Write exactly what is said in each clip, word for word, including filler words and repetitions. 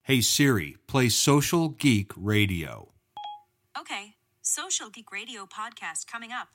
Hey Siri, play Social Geek Radio. Okay, Social Geek Radio podcast coming up.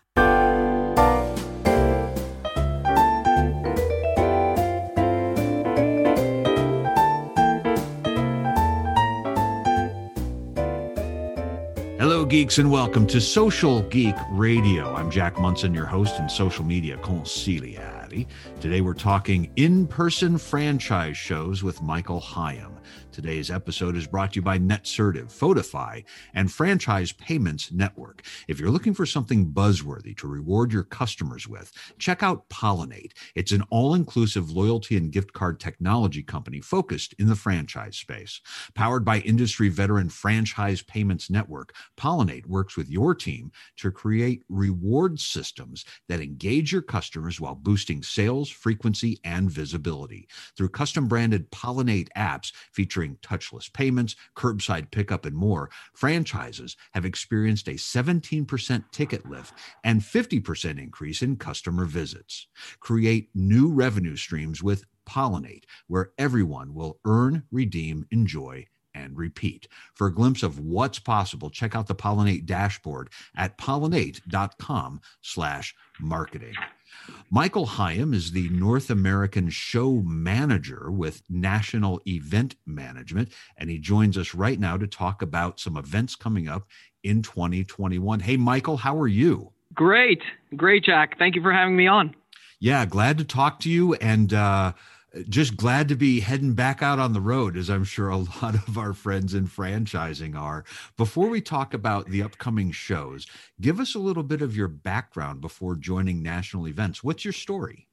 Hello, geeks, and welcome to Social Geek Radio. I'm Jack Munson, your host and social media consigliere. Today we're talking in-person franchise shows with Michael Higham. Today's episode is brought to you by NetCertive, Photify, and Franchise Payments Network. If you're looking for something buzzworthy to reward your customers with, check out Pollinate. It's an all-inclusive loyalty and gift card technology company focused in the franchise space. Powered by industry veteran Franchise Payments Network, Pollinate works with your team to create reward systems that engage your customers while boosting sales, frequency, and visibility. Through custom-branded Pollinate apps featuring touchless payments, curbside pickup, and more, franchises have experienced a seventeen percent ticket lift and fifty percent increase in customer visits. Create new revenue streams with Pollinate, where everyone will earn, redeem, enjoy, and repeat. For a glimpse of what's possible, check out the Pollinate dashboard at pollinate.com slash marketing. Michael Higham is the North American show manager with National Event Management, and he joins us right now to talk about some events coming up in twenty twenty-one. Hey, Michael, how are you? Great. Great, Jack. Thank you for having me on. Yeah, glad to talk to you, and uh, just glad to be heading back out on the road, as I'm sure a lot of our friends in franchising are. Before we talk about the upcoming shows, give us a little bit of your background before joining national events. What's your story?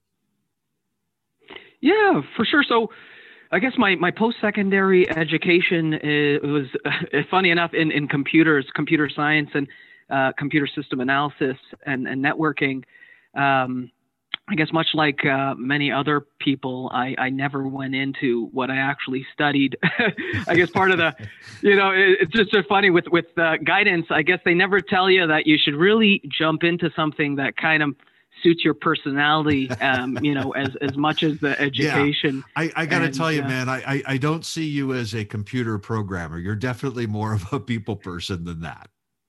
Yeah, for sure. So I guess my, my post-secondary education is, was, uh, funny enough, in, in computers, computer science and uh, computer system analysis and, and networking. Um, I guess much like uh, many other people, I, I never went into what I actually studied. I guess part of the, you know, it, it's just so funny with, with uh, guidance. I guess they never tell you that you should really jump into something that kind of suits your personality, um, you know, as, as much as the education. Yeah. I, I got to tell you, uh, man, I, I, I don't see you as a computer programmer. You're definitely more of a people person than that.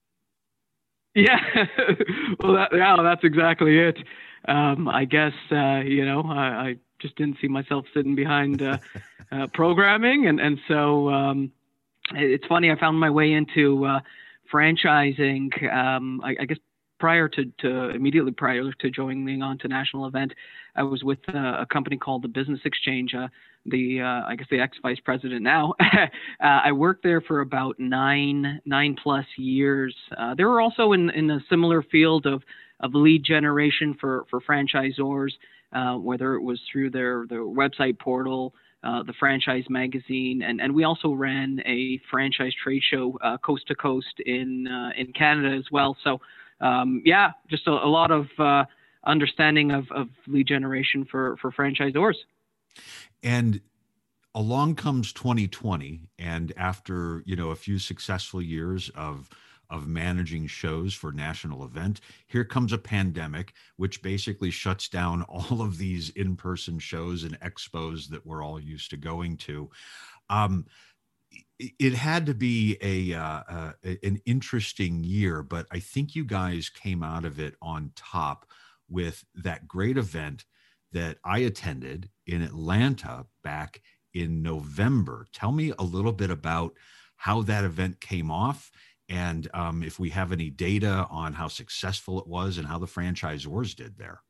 Yeah. Well, that, yeah, that's exactly it. Um, I guess, uh, you know, I, I just didn't see myself sitting behind uh, uh, programming. And, and so um, it's funny, I found my way into uh, franchising, um, I, I guess prior to, to, immediately prior to joining on to National Event, I was with uh, a company called the Business Exchange, uh, the, uh, I guess the ex-vice president now. uh, I worked there for about nine, nine plus years. Uh, they were also in, in a similar field of of lead generation for, for franchisors, uh, whether it was through their, their website portal, uh, the franchise magazine, and, and we also ran a franchise trade show uh, coast to coast in uh, in Canada as well. So um, yeah, just a, a lot of uh, understanding of, of lead generation for, for franchisors. And along comes twenty twenty, and after, you know, a few successful years of of managing shows for national event, here comes a pandemic, which basically shuts down all of these in-person shows and expos that we're all used to going to. Um, it had to be a uh, uh, an interesting year, but I think you guys came out of it on top with that great event that I attended in Atlanta back in November. Tell me a little bit about how that event came off, and um, if we have any data on how successful it was and how the franchisors did there.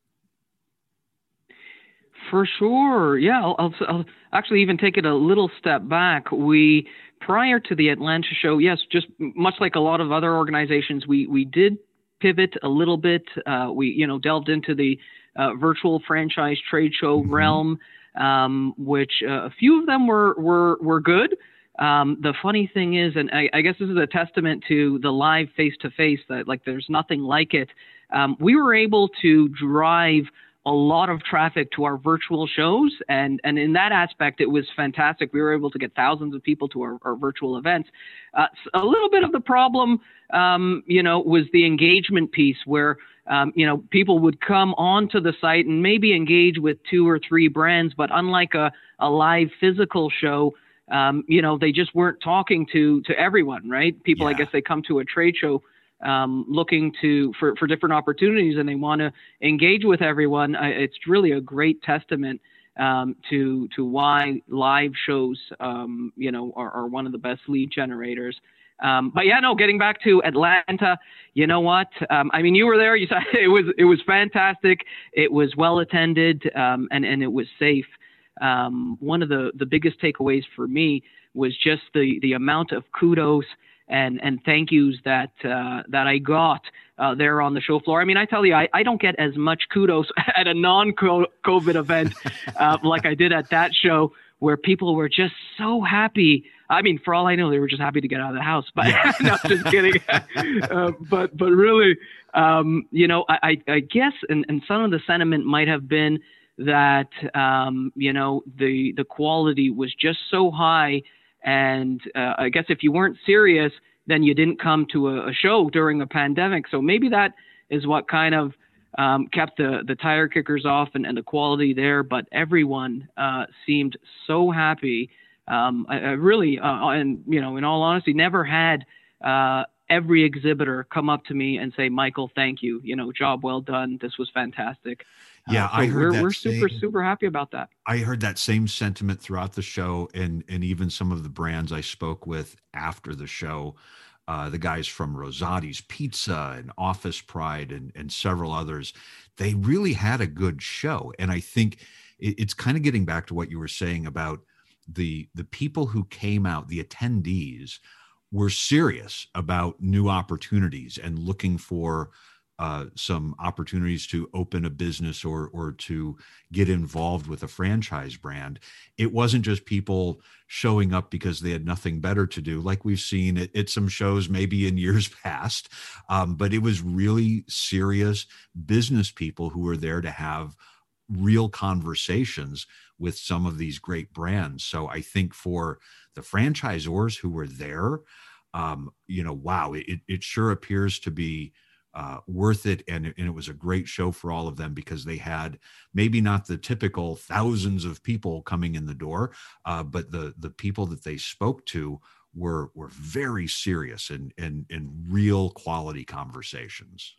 For sure. Yeah, I'll, I'll, I'll actually even take it a little step back. We, prior to the Atlanta show, yes, just much like a lot of other organizations, we, we did pivot a little bit. Uh, we, you know, delved into the uh, virtual franchise trade show mm-hmm. realm, um, which uh, a few of them were, were, were good. Um, the funny thing is, and I, I guess this is a testament to the live face-to-face, that like there's nothing like it. Um, we were able to drive a lot of traffic to our virtual shows, and, and in that aspect, it was fantastic. We were able to get thousands of people to our, our virtual events. Uh, a little bit of the problem, um, you know, was the engagement piece, where um, you know, people would come onto the site and maybe engage with two or three brands, but unlike a, a live physical show, um, you know, they just weren't talking to to everyone, right? People, Yeah. I guess, they come to a trade show um, looking to for, for different opportunities, and they want to engage with everyone. I, it's really a great testament um, to to why live shows, um, you know, are, are one of the best lead generators. Um, but yeah, no, getting back to Atlanta, you know what? Um, I mean, you were there. You said it was it was fantastic. It was well attended, um, and and it was safe. Um, one of the the biggest takeaways for me was just the the amount of kudos and and thank yous that uh, that I got uh, there on the show floor. I mean, I tell you, I, I don't get as much kudos at a non-COVID event uh, like I did at that show, where people were just so happy. I mean, for all I know, they were just happy to get out of the house. But Yeah. no, just kidding. uh, but but really, um, you know, I, I guess, and, and some of the sentiment might have been that um, you know the the quality was just so high, and uh, I guess if you weren't serious, then you didn't come to a, a show during a pandemic. So maybe that is what kind of Um, kept the, the tire kickers off and, and the quality there, but everyone uh, seemed so happy. Um, I, I really, uh, and you know, in all honesty, never had uh, every exhibitor come up to me and say, "Michael, thank you. You know, job well done. This was fantastic." Yeah, uh, so I heard we're that we're super same, super happy about that. I heard that same sentiment throughout the show, and and even some of the brands I spoke with after the show. Uh, the guys from Rosati's Pizza and Office Pride and, and several others, they really had a good show. And I think it, it's kind of getting back to what you were saying about the the people who came out, the attendees, were serious about new opportunities and looking for uh, some opportunities to open a business or or to get involved with a franchise brand. It wasn't just people showing up because they had nothing better to do, like we've seen at, at some shows maybe in years past. Um, but it was really serious business people who were there to have real conversations with some of these great brands. So I think for the franchisors who were there, um, you know, wow, it, it sure appears to be uh, worth it. And, and it was a great show for all of them because they had maybe not the typical thousands of people coming in the door, uh, but the the people that they spoke to were were very serious and and, and real quality conversations.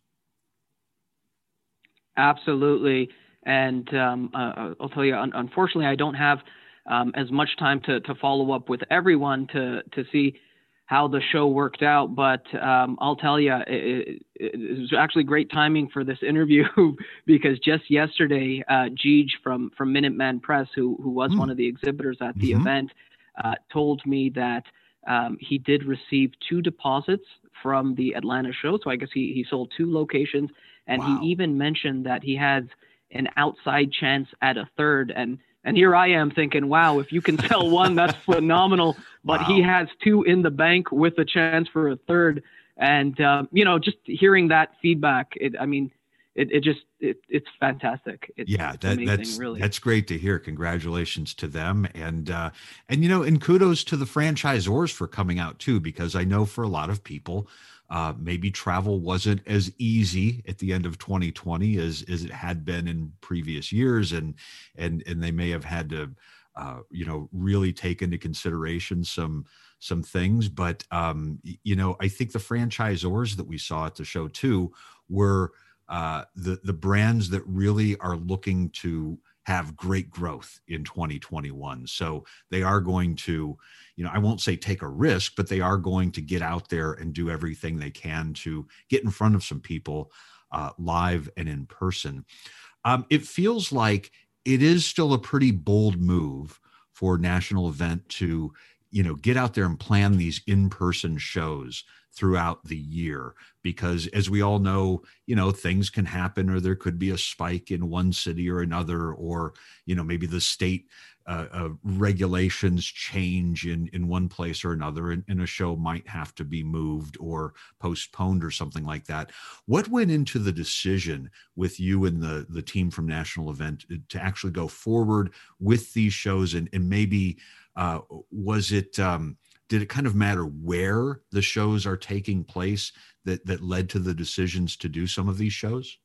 Absolutely. And um, uh, I'll tell you, un- unfortunately, I don't have um, as much time to, to follow up with everyone to, to see how the show worked out. But um, I'll tell you, it, it, it was actually great timing for this interview because just yesterday, uh, Jeej from, from Minuteman Press, who, who was mm. one of the exhibitors at the mm-hmm. event, uh, told me that um, he did receive two deposits from the Atlanta show. So I guess he, he sold two locations. And wow. he even mentioned that he has an outside chance at a third. And and here I am thinking, wow, if you can sell one, that's phenomenal. But wow. he has two in the bank with a chance for a third. And, uh, you know, just hearing that feedback, it, I mean, it, it just, it, it's fantastic. It's, yeah, it's that, amazing, that's, really. that's great to hear. Congratulations to them. And, uh, and, you know, and kudos to the franchisors for coming out too, because I know for a lot of people, Uh, maybe travel wasn't as easy at the end of twenty twenty as, as it had been in previous years. And, and, and they may have had to, uh, you know, really take into consideration some, some things. But, um, you know, I think the franchisors that we saw at the show too were uh, the, the brands that really are looking to have great growth in twenty twenty-one. So they are going to, you know, I won't say take a risk, but they are going to get out there and do everything they can to get in front of some people uh, live and in person. Um, it feels like it is still a pretty bold move for National Event to, you know, get out there and plan these in-person shows throughout the year, because as we all know, you know, things can happen, or there could be a spike in one city or another, or, you know, maybe the state uh, uh, regulations change in, in one place or another, and, and a show might have to be moved or postponed or something like that. What went into the decision with you and the, the team from National Event to actually go forward with these shows? And, and maybe uh, was it, um, did it kind of matter where the shows are taking place that, that led to the decisions to do some of these shows?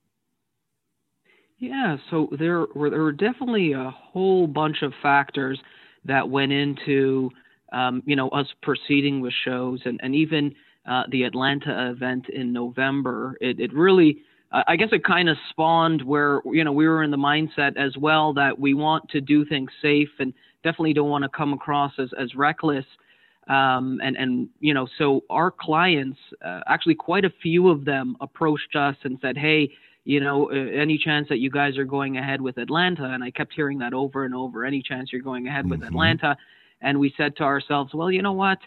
Yeah, so there were there were definitely a whole bunch of factors that went into um, you know, us proceeding with shows, and, and even uh, the Atlanta event in November, it, it really, uh, I guess it kind of spawned where, you know, we were in the mindset as well that we want to do things safe and definitely don't want to come across as, as reckless. Um, and, and, you know, so our clients, uh, actually quite a few of them approached us and said, hey, you know, uh, any chance that you guys are going ahead with Atlanta? And I kept hearing that over and over, any chance you're going ahead with Mhm. Atlanta? And we said to ourselves, well, you know what,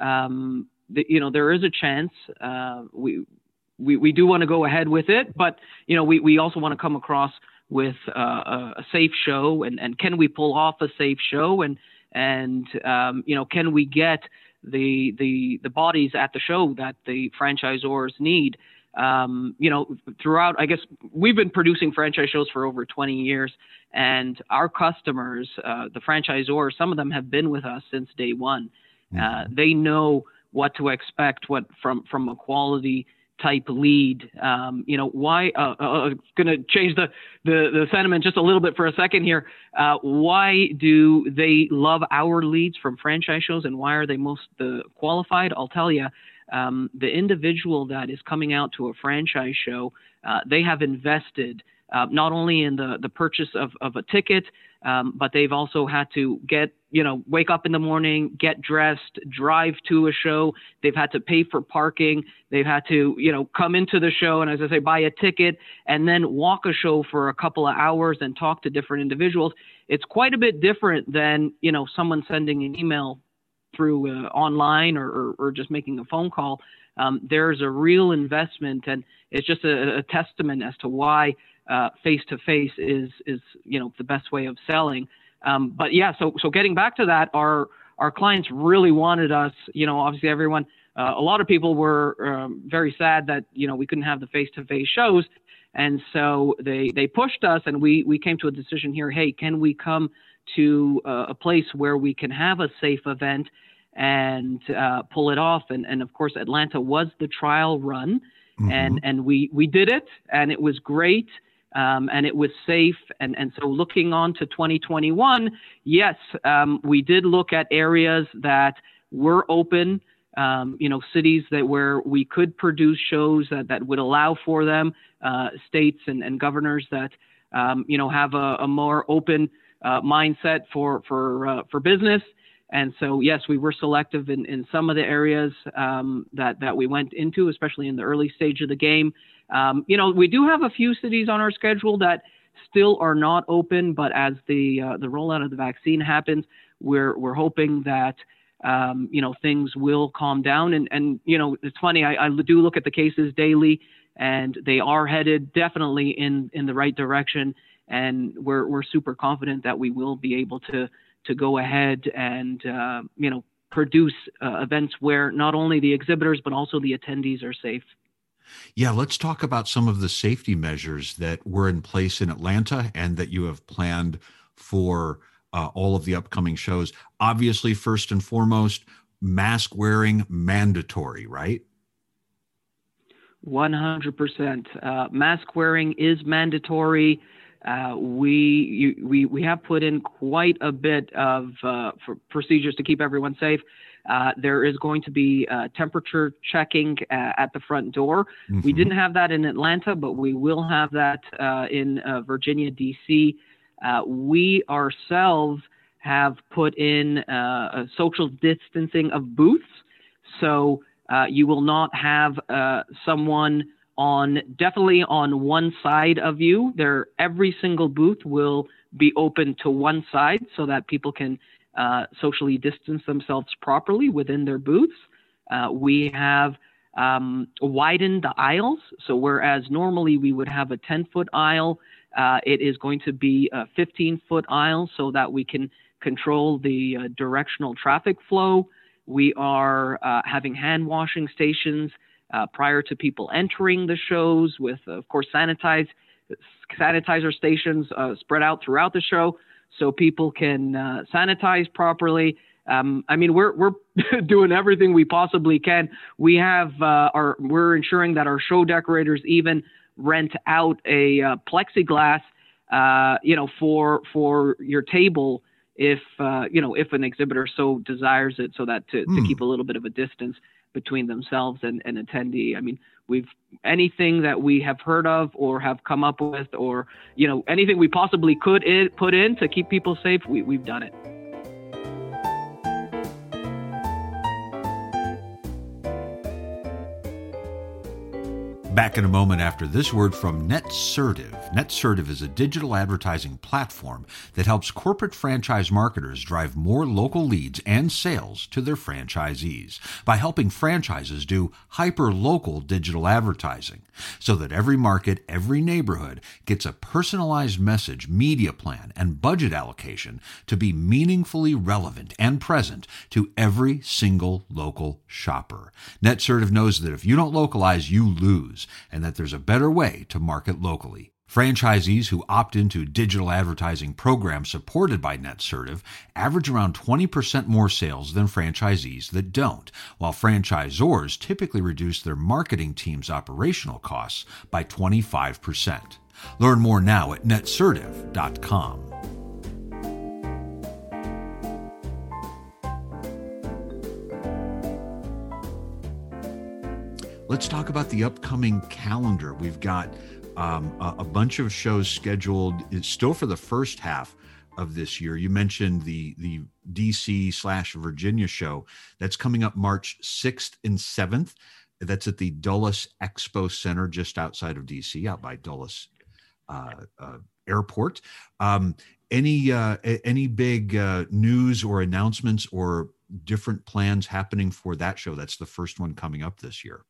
um, the, you know, there is a chance, uh, we, we, we do want to go ahead with it, but, you know, we, we also want to come across with uh, a, a safe show, and, and can we pull off a safe show? And, and, um, you know, can we get the, the, the bodies at the show that the franchisors need? Um, you know, throughout, I guess we've been producing franchise shows for over twenty years, and our customers, uh, the franchisors, some of them have been with us since day one. Uh, Mhm. they know what to expect, what from, from a quality type lead. Um, you know, why, uh, uh, going to change the, the, the sentiment just a little bit for a second here. Uh, why do they love our leads from franchise shows, and why are they most uh, qualified? I'll tell you. Um, the individual that is coming out to a franchise show, uh, they have invested uh, not only in the, the purchase of, of a ticket, um, but they've also had to get, you know, wake up in the morning, get dressed, drive to a show. They've had to pay for parking. They've had to, you know, come into the show and, as I say, buy a ticket and then walk a show for a couple of hours and talk to different individuals. It's quite a bit different than, you know, someone sending an email through uh, online or, or, or just making a phone call. Um, there's a real investment, and it's just a, a testament as to why uh, face-to-face is, is, you know, the best way of selling. Um, but yeah, so, so getting back to that, our, our clients really wanted us, you know, obviously everyone, uh, a lot of people were um, very sad that, you know, we couldn't have the face-to-face shows. And so they, they pushed us, and we, we came to a decision here. Hey, can we come to uh, a place where we can have a safe event and uh, pull it off? And, and of course, Atlanta was the trial run, Mhm. and, and we, we did it, and it was great. Um, and it was safe. And, and so looking on to twenty twenty-one, yes, um, we did look at areas that were open, um, you know, cities that where we could produce shows that, that would allow for them, uh, states and, and governors that, um, you know, have a, a more open uh, mindset for, for, uh, for business. And so, yes, we were selective in, in some of the areas um, that, that we went into, especially in the early stage of the game. Um, you know, we do have a few cities on our schedule that still are not open, but as the uh, the rollout of the vaccine happens, we're we're hoping that um, you know, things will calm down. And and you know, it's funny, I, I do look at the cases daily, and they are headed definitely in in the right direction. And we're we're super confident that we will be able to to go ahead and uh, you know, produce uh, events where not only the exhibitors but also the attendees are safe. Yeah, let's talk about some of the safety measures that were in place in Atlanta and that you have planned for uh, all of the upcoming shows. Obviously, first and foremost, mask wearing mandatory, right? one hundred percent. Uh, mask wearing is mandatory. Uh, we, you, we we have put in quite a bit of uh, for procedures to keep everyone safe. Uh, there is going to be uh, temperature checking uh, at the front door. Mm-hmm. We didn't have that in Atlanta, but we will have that uh, in uh, Virginia, D C. Uh, we ourselves have put in uh, a social distancing of booths. So uh, you will not have uh, someone on, definitely on one side of you. There, every single booth will be open to one side so that people can Uh, socially distance themselves properly within their booths. Uh, we have um, widened the aisles. So whereas normally we would have a ten foot aisle, uh, it is going to be a fifteen foot aisle so that we can control the uh, directional traffic flow. We are uh, having hand washing stations uh, prior to people entering the shows with, of course, sanitize, sanitizer stations uh, spread out throughout the show, so people can uh, sanitize properly. Um, I mean, we're we're doing everything we possibly can. We have uh, our we're ensuring that our show decorators even rent out a uh, plexiglass, uh, you know, for for your table if uh, you know if an exhibitor so desires it, so that to, Mm. to keep a little bit of a distance between themselves and an attendee. I mean, we've anything that we have heard of or have come up with, or you know anything we possibly could in, put in to keep people safe, we, we've done it. Back in a moment after this word from NetSertive. NetSertive is a digital advertising platform that helps corporate franchise marketers drive more local leads and sales to their franchisees by helping franchises do hyper-local digital advertising so that every market, every neighborhood gets a personalized message, media plan, and budget allocation to be meaningfully relevant and present to every single local shopper. NetSertive knows that if you don't localize, you lose, and that there's a better way to market locally. Franchisees who opt into digital advertising programs supported by NetSertive average around twenty percent more sales than franchisees that don't, while franchisors typically reduce their marketing team's operational costs by twenty-five percent. Learn more now at netsertive dot com. Let's talk about the upcoming calendar. We've got um, a, a bunch of shows scheduled. It's still for the first half of this year. You mentioned the the D C slash Virginia show that's coming up March sixth and seventh. That's at the Dulles Expo Center just outside of D C, out by Dulles uh, uh, Airport. Um, any uh, any big uh, news or announcements or different plans happening for that show? That's the first one coming up this year.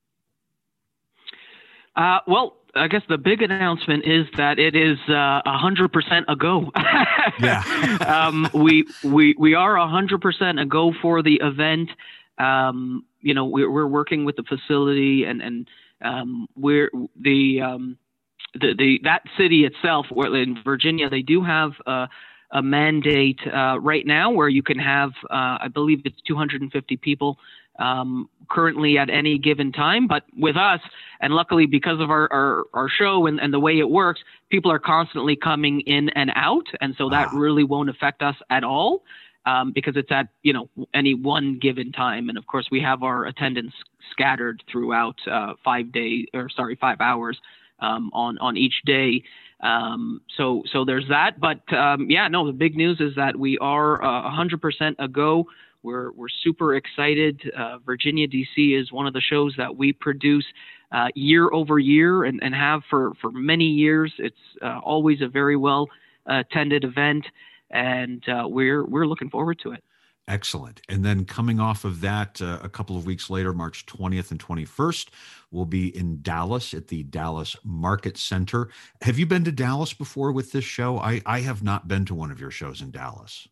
Uh, well, I guess the big announcement is that it is uh, one hundred percent a go. Yeah. um, we we we are one hundred percent a go for the event. Um, you know, we're we're working with the facility, and and um, we're the um, the the that city itself, in Virginia, they do have a, a mandate uh, right now where you can have, uh, I believe it's two hundred fifty people. Um, currently at any given time, but with us, and luckily because of our, our, our show and, and the way it works, people are constantly coming in and out. And so that wow. really won't affect us at all, um, because it's at, you know, any one given time. And of course we have our attendance scattered throughout, uh, five days or sorry, five hours, um, on, on each day. Um, so, so there's that, but, um, yeah, no, the big news is that we are uh, one hundred percent a go. We're we're super excited. Uh, Virginia D C is one of the shows that we produce uh, year over year and, and have for, for many years. It's uh, always a very well uh, attended event, and uh, we're we're looking forward to it. Excellent. And then coming off of that, uh, a couple of weeks later, March twentieth and twenty-first, we'll be in Dallas at the Dallas Market Center. Have you been to Dallas before with this show? I, I have not been to one of your shows in Dallas.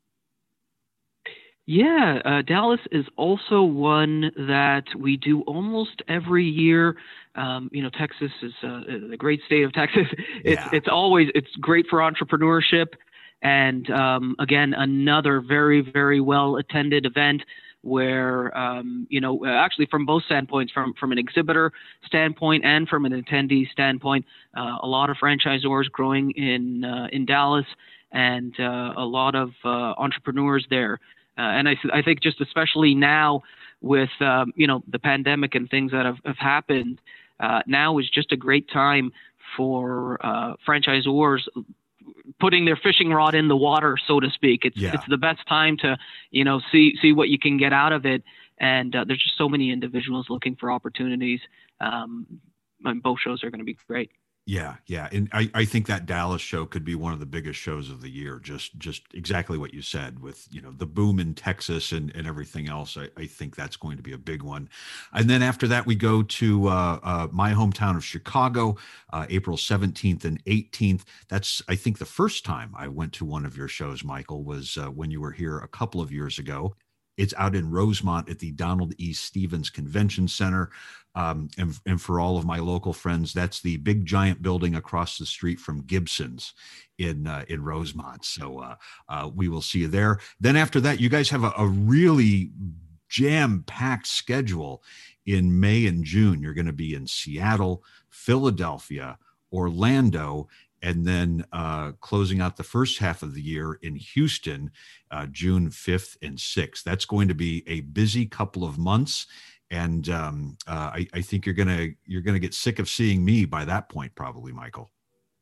Yeah, uh, Dallas is also one that we do almost every year. Um, you know, Texas is uh, the great state of Texas. It's Yeah. it's always it's great for entrepreneurship, and um, again, another very very well attended event where um, you know actually from both standpoints, from from an exhibitor standpoint and from an attendee standpoint, uh, a lot of franchisors growing in uh, in Dallas, and uh, a lot of uh, entrepreneurs there. Uh, and I, I think just especially now with, um, you know, the pandemic and things that have, have happened, uh, now is just a great time for uh, franchisors putting their fishing rod in the water, so to speak. It's Yeah. it's the best time to, you know, see see what you can get out of it. And uh, there's just so many individuals looking for opportunities. Um, and both shows are going to be great. Yeah, yeah. And I, I think that Dallas show could be one of the biggest shows of the year. Just just exactly what you said with, you know, the boom in Texas and, and everything else. I, I think that's going to be a big one. And then after that, we go to uh, uh, my hometown of Chicago, uh, April seventeenth and eighteenth. That's, I think, the first time I went to one of your shows, Michael, was uh, when you were here a couple of years ago. It's out in Rosemont at the Donald E. Stevens Convention Center. Um, and, and for all of my local friends, that's the big giant building across the street from Gibson's in uh, in Rosemont. So uh, uh, we will see you there. Then after that, you guys have a, a really jam-packed schedule in May and June. You're going to be in Seattle, Philadelphia, Orlando, and then uh, closing out the first half of the year in Houston, uh, June fifth and sixth. That's going to be a busy couple of months, and um, uh, I, I think you're gonna you're gonna get sick of seeing me by that point, probably, Michael.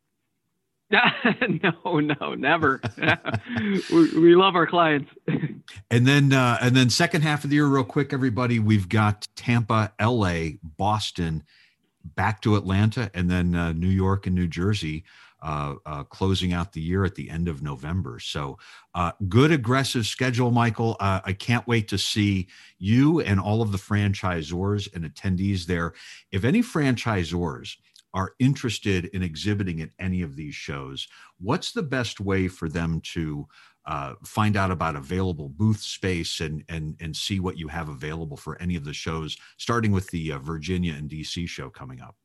no, no, never. we, we love our clients. And then, uh, and then second half of the year, real quick, everybody, we've got Tampa, L A, Boston, back to Atlanta, and then uh, New York and New Jersey, uh, uh, closing out the year at the end of November. So uh, good, aggressive schedule, Michael. Uh, I can't wait to see you and all of the franchisors and attendees there. If any franchisors are interested in exhibiting at any of these shows, what's the best way for them to uh, find out about available booth space and, and, and see what you have available for any of the shows, starting with the uh, Virginia and D C show coming up?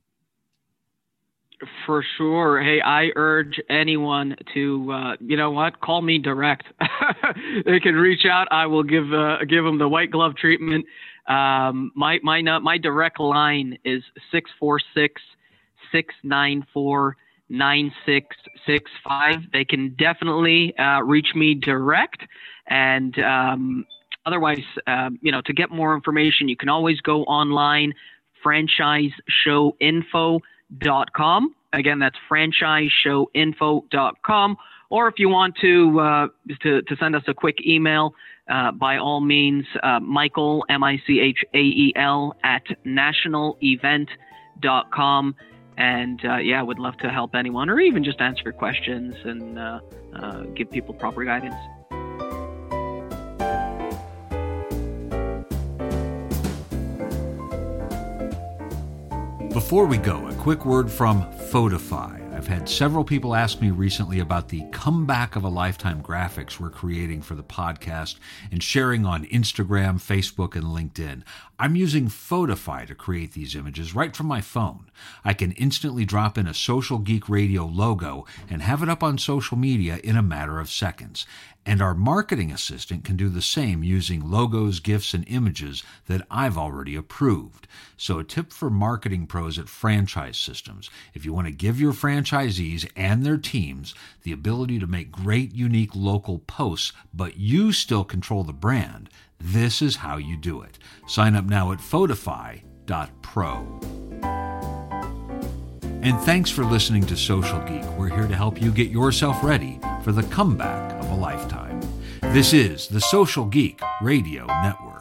For sure. Hey, I urge anyone to, uh, you know what, call me direct. They can reach out. I will give, uh, give them the white glove treatment. Um, my, my, my direct line is six four six, six nine four, nine six six five. They can definitely uh, reach me direct. And um, otherwise, uh, you know, to get more information, you can always go online, franchise show info dot com. Again, that's franchise show info dot com. Or if you want to, uh, to, to send us a quick email, uh, by all means, uh, Michael, M I C H A E L, at national event dot com. And uh, yeah, I would love to help anyone, or even just answer questions and uh, uh, give people proper guidance. Before we go, a quick word from Photify. I've had several people ask me recently about the comeback of a lifetime graphics we're creating for the podcast and sharing on Instagram, Facebook, and LinkedIn. I'm using Photify to create these images right from my phone. I can instantly drop in a Social Geek Radio logo and have it up on social media in a matter of seconds. And our marketing assistant can do the same using logos, GIFs, and images that I've already approved. So a tip for marketing pros at Franchise Systems: if you want to give your franchisees and their teams the ability to make great, unique local posts, but you still control the brand, this is how you do it. Sign up now at photify dot pro. And thanks for listening to Social Geek. We're here to help you get yourself ready for the comeback of a lifetime. This is the Social Geek Radio Network.